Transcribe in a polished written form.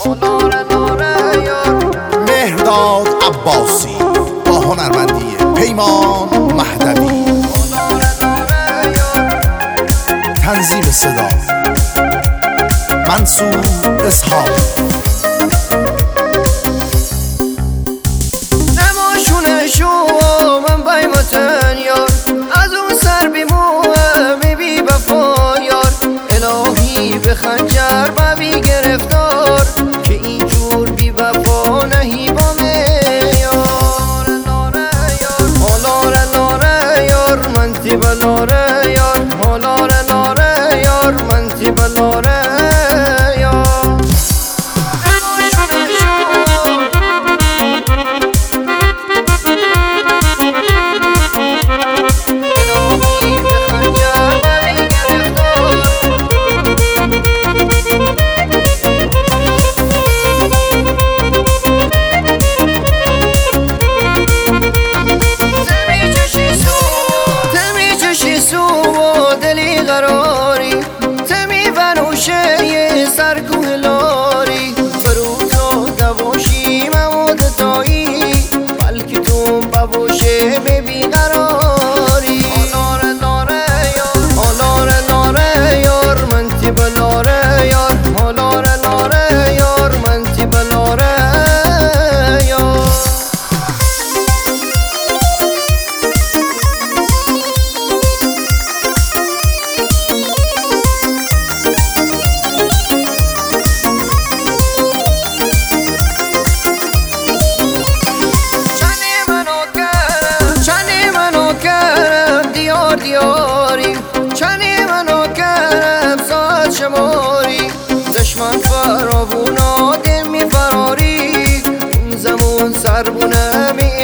مهرداد عباسی با هنرمندی پیمان مهدوی. تنظیم صدا منصور اسحاق. نماشونه شو من بای وطن یار، از اون سر بیموه بی وفا یار. الهی به خنجر و بی گرفتار، که اینجور بی وفا نهی با میار. هالاره لاره یار منتی بلاره یار، هالاره لاره یار منتی بلاره یار. سرگوه لاری فرو تو دواشی مواد تایی، بلکه تو بباشه به بیقراری. هالاره لاره یار منتی بلاره یار، هالاره لاره یار منتی بلاره یار. دیاری چنی منو کرم ساعت شماری، دشمن فراوونا دل می فراری، این زمان سربونه می